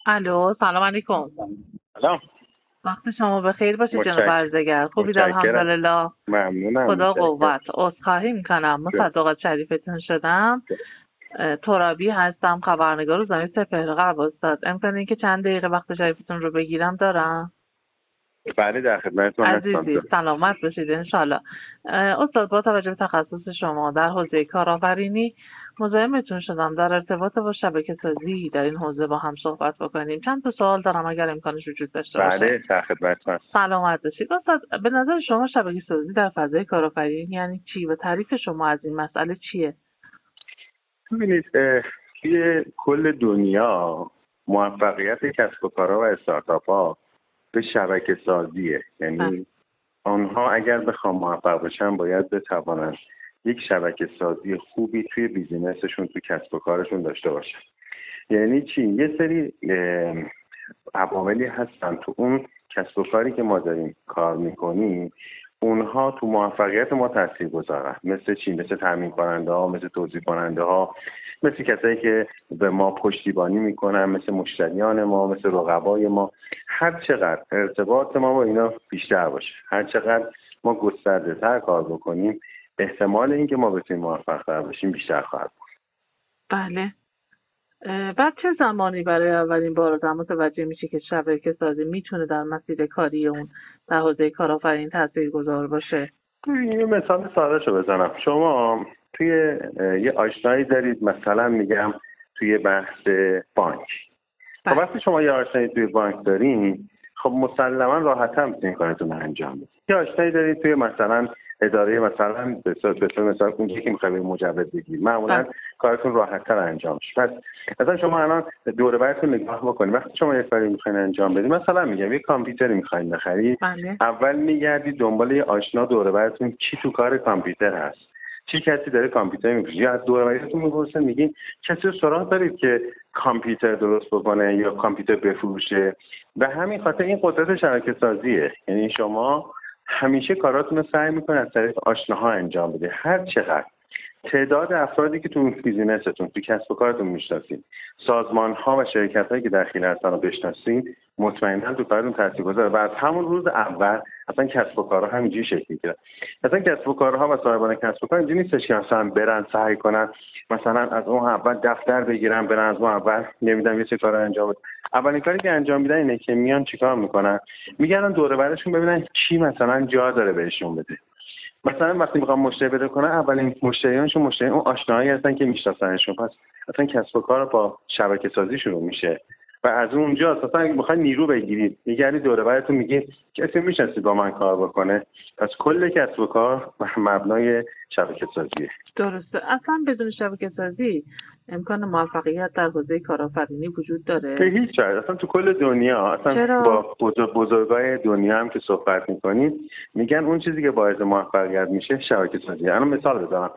الو، سلام علیکم. سلام. وقت شما بخیر باشه جناب برزگر. خوبید؟ متشکرم. الحمدلله. ممنونم. خدا قوت. عذرخواهی میکنم مصدقات شریفتون شدم. ترابی هستم، خبرنگار روزنامه سپهر غرب. استاد امکان اینکه چند دقیقه وقت شریفتون رو بگیرم دارم؟ بله در خدمتتون هستم. عزیزی سلامت باشید انشالله. استاد با توجه به تخصص شما در حوزه کارآفرینی مزاحمتون شدم در ارتباط با شبکه سازی در این حوزه با هم صحبت بکنیم. چند تا سوال دارم اگر امکانش وجود داشته باشه. بله در خدمتتون هستم. سلامت باشید. استاد به نظر شما شبکه سازی در فضای کارآفرینی یعنی چی و تعریف شما از این مسئله چیه؟ ببینید توی کل دنیا موفقیت کسب و کارها و استارتاپ ها به شبکه سازیه. یعنی آنها اگر بخوام موفق بشن باید بتوانن یک شبکه سازی خوبی توی بیزینسشون، توی کسب و کارشون داشته باشن. یعنی چی؟ یه سری عواملی هستن تو اون کسب و کاری که ما داریم کار میکنیم، اونها تو موفقیت ما تاثیر گذارن. مثل چی؟ مثل تامین کننده ها، مثل توزیع کننده ها، مثل کسایی که به ما پشتیبانی میکنن، مثل مشتریان ما، مثل رقبای ما. هر چقدر ارتباط ما با اینا بیشتر باشه، هر چقدر ما گسترده تر کار بکنیم، احتمال اینکه ما بتونیم موفق تر بشیم بیشتر خواهد بود. بله. بعد چه زمانی برای اولین بار آدم متوجه میشه که شبکه سازی میتونه در مسیر کاری اون در حوزه کارآفرینی تاثیرگذار باشه؟ یه مثال ساده شو بزنم. شما توی یه آشنایی دارید، مثلا میگم توی بحث بانک. خب وقتی شما یه آشنایی توی بانک دارین، خب مسلما راحت‌تر میتونید کارتون رو انجام بدید. یه آشنایی دارید توی مثلا اداره، مثلا مثلا اونجایی که می‌خواید مجوز بگیرید، معمولا کارتون راحت‌تر انجام میشه. پس مثلا شما الان دور و برتون نگاه بکنید، وقتی شما یه کاری می‌خواید انجام بدید، مثلا میگم یه کامپیوتری می‌خواید بخرید، اول میگردید دنبال یه آشنا دور و برتون کی تو کار کامپیوتر هست، چه کسی داره کامپیوتر می‌فروشه، یا از دور و برتون می‌پرسید میگین کسی رو سراغ دارید که کامپیوتر درست بکنه یا کامپیوتر بفروشه. به همین خاطر این قدرت شبکه سازیه. یعنی شما همیشه کاراتون رو سعی میکنید از طریق آشناها انجام بدید. هر چقدر تعداد افرادی که تو بیزینستون، تو کسب و کارتون میشناسید، سازمان‌ها و شرکت‌هایی که داخل هستن رو بشناسید، مطمئناً تو کارتون تاثیرگذاره. و از همون روز اول اصلا کسب و کارها همینجوری شکل می‌گیره. مثلا کسب و کارها و صاحبان کسب و کار اینجوری نیستش که مثلا برن سعی کنن مثلا از اون اول دفتر بگیرن، برن از اون اول نمیدونم یه چه کارو انجام بدن. اولین کاری که انجام میدن اینه که میان چیکار میکنن؟ میگردن دور و برشون ببینن کی مثلا جا داره بهشون بده. مثلا وقتی میخوام مشتری پیدا کنن، اولین مشتریانشون اون آشناهایی هستن که میشناسنشون. پس اصلا کسب و کار با شبکه سازی شروع میشه و از اونجا اساسا اگه میخواید نیرو بگیرید، میگردید دور و برتون میگید کسی میشناسید با من کار بکنه. پس کل کسب و کار مبنای شبکه سازیه. درسته. اصلا بدون شبکه سازی امکان موفقیت در حوزه کارآفرینی وجود داره؟ به هیچ وجه. اصلا تو کل دنیا، اصلا چرا؟ با بزرگای دنیا هم که صحبت میکنید میگن اون چیزی که باعث موفقیت میشه شبکه سازیه. الان مثال بزنم.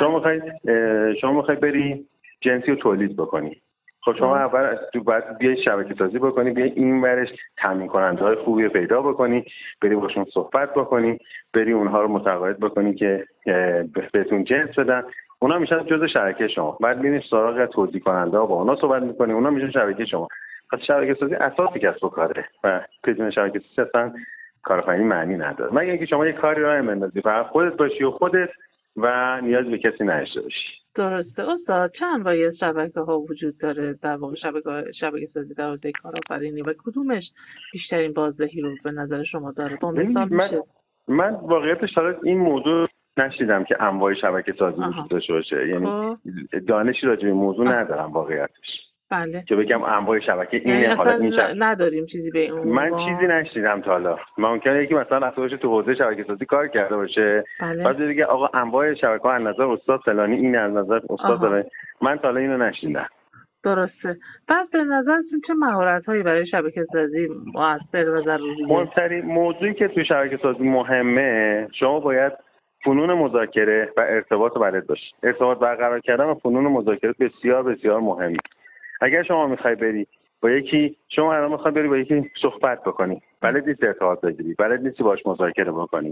شما میخواید بری جنسی رو تولید بکنی. خب شما اول باید بیای شبکه سازی بکنی، بیای این ورش تامین کننده های خوبی پیدا بکنی، بری باشون صحبت بکنی، بری اونها رو متقاعد بکنی که بهتون جنس بدن. اونا میشن جزء شبکه شما. بعد میرین سراغ توزیع کننده ها، با اونا صحبت میکنی، اونا میشن شبکه شما. پس شبکه سازی اساس کسب و کاره و بدون شبکه سازی اصلا کارآفرینی معنی نداره. مگر اینکه شما یه کاری رو بندازی فقط خودت باشی و خودت و نیاز به کسی نداشته باشی. درسته. استاد چند انواع از شبکه‌ها وجود داره در واقع شبکه سازی در حوزه کارآفرینی و کدومش بیشترین بازدهی رو به نظر شما داره؟ با مثال میشه؟ من واقعیتش تا این موضوع نشیدم که انواع شبکه سازی وجود داشته باشه. یعنی دانشی راجع به موضوع ندارم واقعیتش. بله. که بگم انواع شبکه اینه، حالا این نداریم چیزی به اون. من چیزی نشیدم تا حالا. ممکنه یکی مثلا رفته باشه تو حوزه شبکه سازی کار کرده باشه، بعد دیگه آقا انواع شبکه‌ها از نظر استاد فلانی این، از نظر استاد داره. من تا حالا اینو نشیدم. درسته. بعد به نظرتون چه مهارت‌هایی برای شبکه سازی مؤثر و ضروریه؟ موضوعی که تو شبکه سازی مهمه، شما باید فنون مذاکره و ارتباط بلد باشید. ارتباط برقرار کردن و فنون مذاکره بسیار بسیار مهمه. اگر شما میخوای بری با یکی، شما الان میخوای بری با یکی صحبت بکنی، بلد نیستی ارتباط بگیری، بلد نیستی باهاش مذاکره بکنی.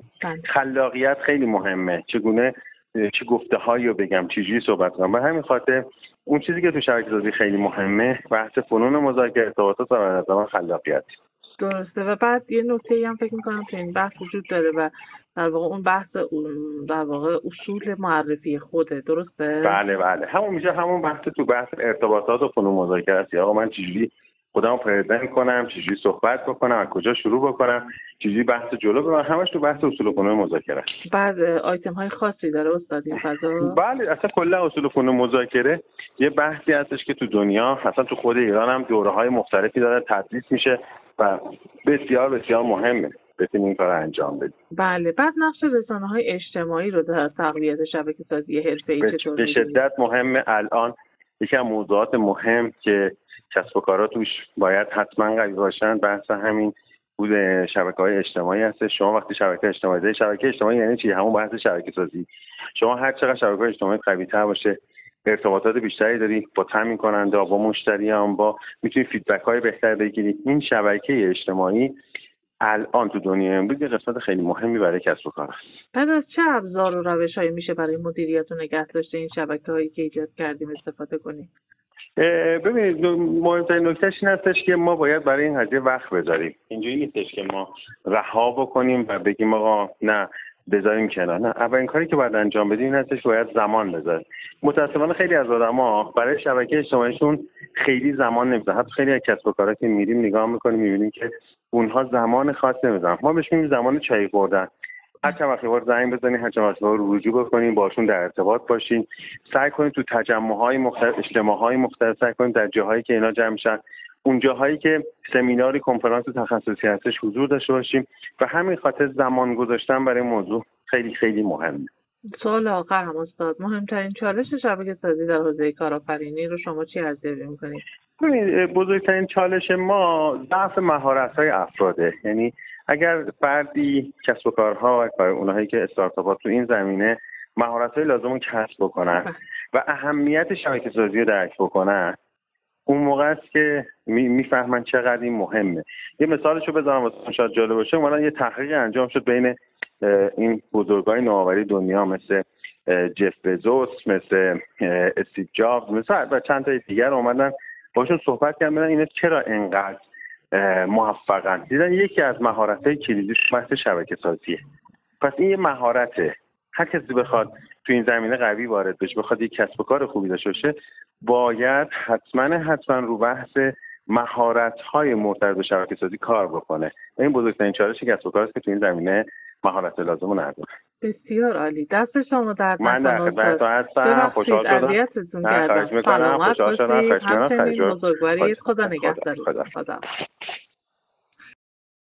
خلاقیت خیلی مهمه. چگونه چه گفته‌هایی رو بگم، چجوری صحبت کنم. به همین خاطر اون چیزی که تو شبکه‌سازی خیلی مهمه بحث فنون مذاکره، ارتباطات و به نظر من خلاقیت. درسته. و بعد یه نکته‌ای هم فکر می‌کنم که این بحث وجود داره و در واقع اون بحث در واقع اصول معرفی خوده. درسته؟ بله همون میشه همون بحث تو بحث ارتباطات و فنون مذاکره است. آقا من چجوری خودمو پرزنت کنم، چجوری صحبت بکنم، از کجا شروع بکنم، چجوری بحث جلو ببرم، همش تو بحث اصول فنون مذاکره است. بعد آیتم‌های خاصی داره استاد این فضا؟ بله اصلا کلا اصول فنون مذاکره یه بحثی هستش که تو دنیا اصلا تو خود ایران هم دوره‌های مختلفی داره تدریس میشه و بسیار بسیار مهمه بتونیم این کار انجام بدیم. بله. بعد نقش رسانه‌های اجتماعی رو در تقویت شبکه‌سازی حرفه‌ای چطور به شدت مهمه. الان یکی از موضوعات مهم که کسب و کارها توش باید حتما قوی باشن بحث همین بود شبکه‌های اجتماعی هست. شما وقتی شبکه اجتماعی یعنی چی؟ همون بحث شبکه‌سازی. شما هر چقدر شبکه‌های اجتماعی قوی‌تر باشه، ارتباطات بیشتری داری با تامین کننده، با مشتریان، با میتونی فیدبک‌های بهتر بگیری. این شبکه اجتماعی الان تو دنیای امروز یه قسمت خیلی مهمی برای کسب و کار است. بعد از چه ابزار و روش‌هایی میشه برای مدیریت و نگهداشت این شبکه‌هایی که ایجاد کردیم استفاده کنیم؟ ببینید مهمترین نکتهش این هستش که ما باید برای این قضیه وقت بذاریم. اینجوری نیستش که ما رها بکنیم و بگیم آقا نه بذاریم کنار. نه، اولین کاری که باید انجام بدیم این هستش باید زمان بذاریم. متأسفانه خیلی از آدما برای شبکه اجتماعیشون خیلی زمان نمیذارن. حتی خیلی از کسب و کارها که میریم نگاه میکنیم میبینیم که اونها زمان خاص نمیذارن. ما بهش میگیم زمان چای خوردن. هر چند وقت بار زنگ بزنید، هر چند وقت بار رجوع بکنید، باشون در ارتباط باشین، سعی کنید تو تجمع‌های مختلف، اجتماع‌های مختلف سعی کنید در جاهایی که اینا جمع میشن، اون جاهایی که سمیناری، کنفرانس تخصصی هستش حضور داشته باشیم و همین خاطر زمان گذاشتن برای موضوع خیلی خیلی مهمه. سوال آخر هم استاد، مهمترین چالش شبکه‌سازی در حوزه کارآفرینی رو شما چی ارزیابی می‌کنید؟ ببینید بزرگترین چالش ما ضعف مهارت‌های افراده. یعنی اگر فردی کسب و کارها و اونایی که استارتاپ‌ها تو این زمینه مهارت‌های لازم رو کسب بکنن و اهمیت شبکه‌سازی رو درک بکنن، اون موقع است که میفهمن چقدر این مهمه. یه مثالشو بزنم واسه شاید جالب باشه. اومدن یه تحقیق انجام شد بین این بزرگای نوآوری دنیا مثل جف بزوس، مثل استیو جابز، مثل چند تا دیگر اومدن باشون صحبت کردن اینا چرا اینقدر موفقن. دیدن یکی از مهارت‌های کلیدیش بحث شبکه‌سازیه. پس این یه مهارته. هر کسی بخواد تو این زمینه قوی وارد بشه، بخواد یک کسب و کار خوبی داشته باشه، باید حتما رو بحث مهارت‌های مرتبط به شبکه‌سازی کار بکنه. این بزرگترین چالش کسب و کار است که تو این زمینه مهارت لازم رو نداره. بسیار عالی. دست شما درد نکنه. من در خدمتتون هستم. خوشحال شدم. اذیتتون کردم. خوشحال شدم. همچنین بزرگواری. خدا نگهدار.